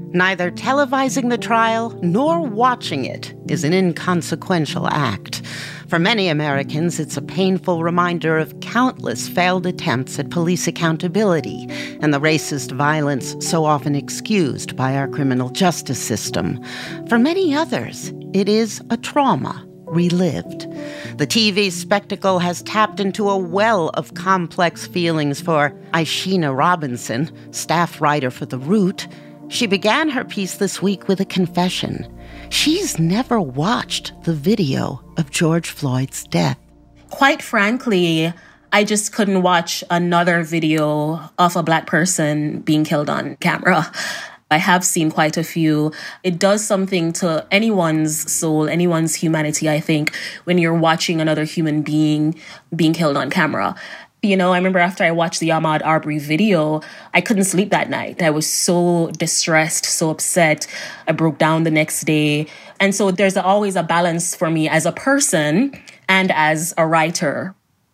Neither televising the trial nor watching it is an inconsequential act. For many Americans, it's a painful reminder of countless failed attempts at police accountability and the racist violence so often excused by our criminal justice system. For many others, it is a trauma relived. The TV spectacle has tapped into a well of complex feelings for Ishina Robinson, staff writer for The Root. She began her piece this week with a confession. She's never watched the video of George Floyd's death. Quite frankly, I just couldn't watch another video of a Black person being killed on camera. I have seen quite a few. It does something to anyone's soul, anyone's humanity, I think, when you're watching another human being being killed on camera. You know, I remember after I watched the Ahmaud Arbery video, I couldn't sleep that night. I was so distressed, so upset. I broke down the next day. And so there's always a balance for me as a person and as a writer.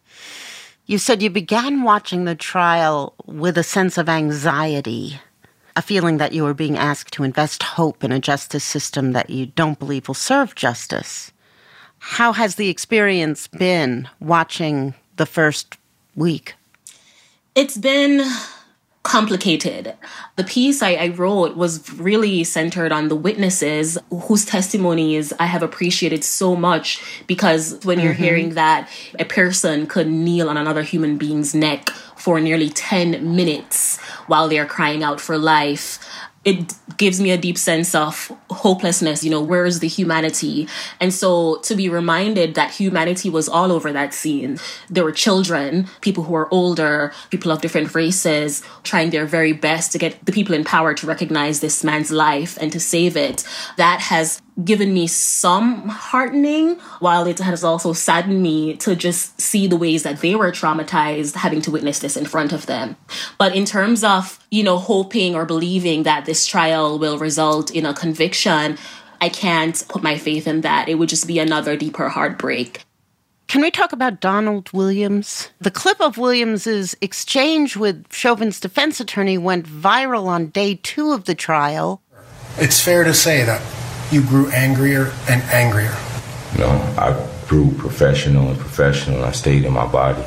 You said you began watching the trial with a sense of anxiety, a feeling that you were being asked to invest hope in a justice system that you don't believe will serve justice. How has the experience been watching the first week? It's been complicated. The piece I wrote was really centered on the witnesses whose testimonies I have appreciated so much, because when you're hearing that a person could kneel on another human being's neck for nearly 10 minutes while they're crying out for life, it gives me a deep sense of hopelessness. You know, where is the humanity? And so to be reminded that humanity was all over that scene. There were children, people who were older, people of different races, trying their very best to get the people in power to recognize this man's life and to save it. That has given me some heartening, while it has also saddened me to just see the ways that they were traumatized having to witness this in front of them. But in terms of, you know, hoping or believing that this trial will result in a conviction, I can't put my faith in that. It would just be another deeper heartbreak. Can we talk about Donald Williams? The clip of Williams's exchange with Chauvin's defense attorney went viral on day 2 of the trial. It's fair to say that you grew angrier and angrier. No, I grew professional. I stayed in my body.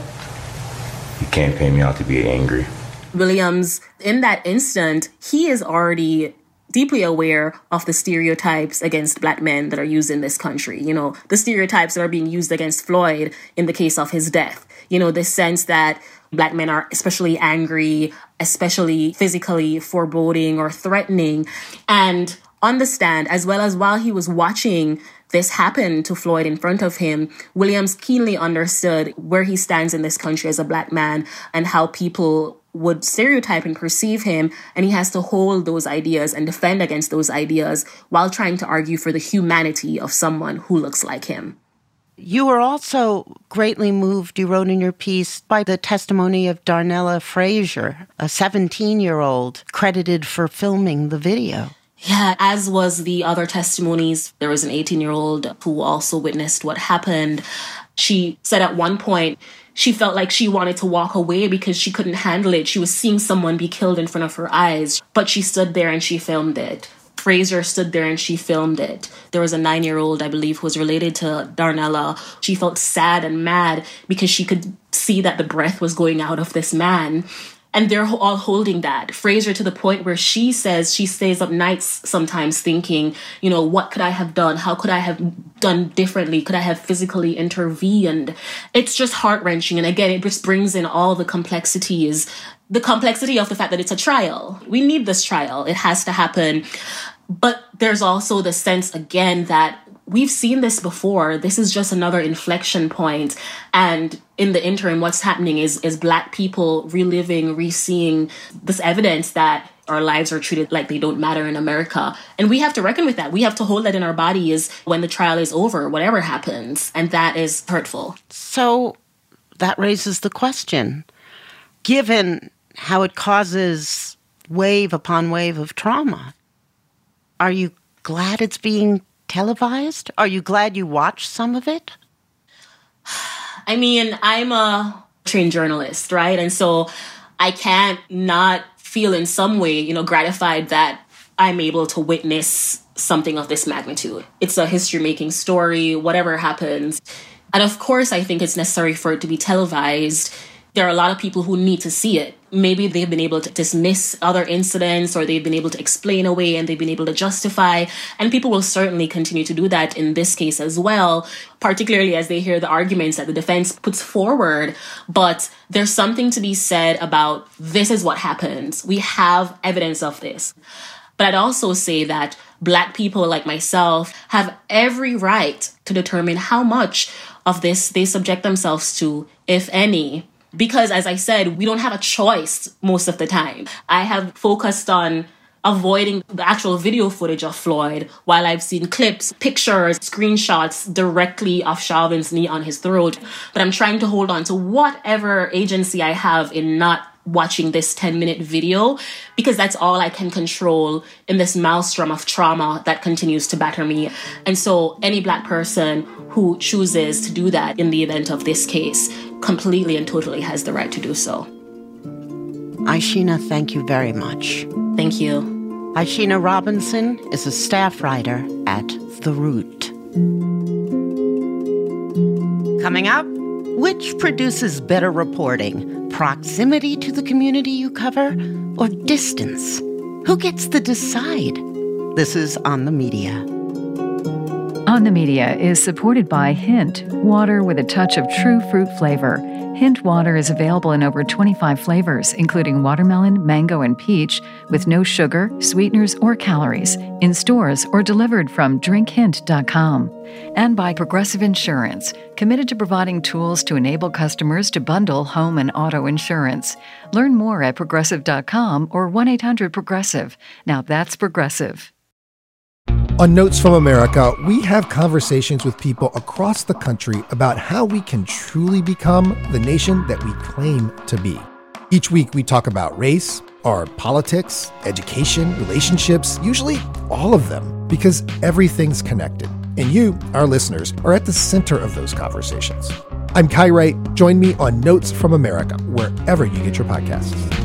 You can't pay me out to be angry. Williams, in that instant, he is already deeply aware of the stereotypes against Black men that are used in this country. You know, the stereotypes that are being used against Floyd in the case of his death. You know, the sense that Black men are especially angry, especially physically foreboding or threatening. And on the stand, as well as while he was watching this happen to Floyd in front of him, Williams keenly understood where he stands in this country as a Black man and how people would stereotype and perceive him, and he has to hold those ideas and defend against those ideas while trying to argue for the humanity of someone who looks like him. You were also greatly moved, you wrote in your piece, by the testimony of Darnella Frazier, a 17-year-old credited for filming the video. Yeah, as was the other testimonies. There was an 18-year-old who also witnessed what happened. She said at one point she felt like she wanted to walk away because she couldn't handle it. She was seeing someone be killed in front of her eyes, but she stood there and she filmed it. Frazier stood there and she filmed it. There was a 9-year-old, I believe, who was related to Darnella. She felt sad and mad because she could see that the breath was going out of this man. And they're all holding that. Frazier to the point where she says she stays up nights sometimes thinking, you know, what could I have done? How could I have done differently? Could I have physically intervened? It's just heart-wrenching. And again, it just brings in all the complexities, the complexity of the fact that it's a trial. We need this trial. It has to happen. But there's also the sense, again, that we've seen this before. This is just another inflection point. And in the interim, what's happening is Black people reliving, reseeing this evidence that our lives are treated like they don't matter in America. And we have to reckon with that. We have to hold that in our bodies when the trial is over, whatever happens. And that is hurtful. So that raises the question, given how it causes wave upon wave of trauma, are you glad it's being televised? Are you glad you watched some of it? I mean, I'm a trained journalist, right? And so I can't not feel in some way, you know, gratified that I'm able to witness something of this magnitude. It's a history-making story, whatever happens. And of course, I think it's necessary for it to be televised. There are a lot of people who need to see it. Maybe they've been able to dismiss other incidents, or they've been able to explain away and they've been able to justify. And people will certainly continue to do that in this case as well, particularly as they hear the arguments that the defense puts forward. But there's something to be said about this is what happens. We have evidence of this. But I'd also say that Black people like myself have every right to determine how much of this they subject themselves to, if any. Because, as I said, we don't have a choice most of the time. I have focused on avoiding the actual video footage of Floyd, while I've seen clips, pictures, screenshots directly of Chauvin's knee on his throat. But I'm trying to hold on to whatever agency I have in not watching this 10-minute video, because that's all I can control in this maelstrom of trauma that continues to batter me. And so any Black person who chooses to do that in the event of this case completely and totally has the right to do so. Aishina, thank you very much. Thank you. Aishina Robinson is a staff writer at The Root. Coming up, which produces better reporting? Proximity to the community you cover or distance? Who gets to decide? This is On the Media. On the Media is supported by Hint, water with a touch of true fruit flavor. Hint water is available in over 25 flavors, including watermelon, mango, and peach, with no sugar, sweeteners, or calories, in stores or delivered from drinkhint.com. And by Progressive Insurance, committed to providing tools to enable customers to bundle home and auto insurance. Learn more at progressive.com or 1-800-PROGRESSIVE. Now that's Progressive. On Notes from America, we have conversations with people across the country about how we can truly become the nation that we claim to be. Each week, we talk about race, our politics, education, relationships, usually all of them, because everything's connected. And you, our listeners, are at the center of those conversations. I'm Kai Wright. Join me on Notes from America, wherever you get your podcasts.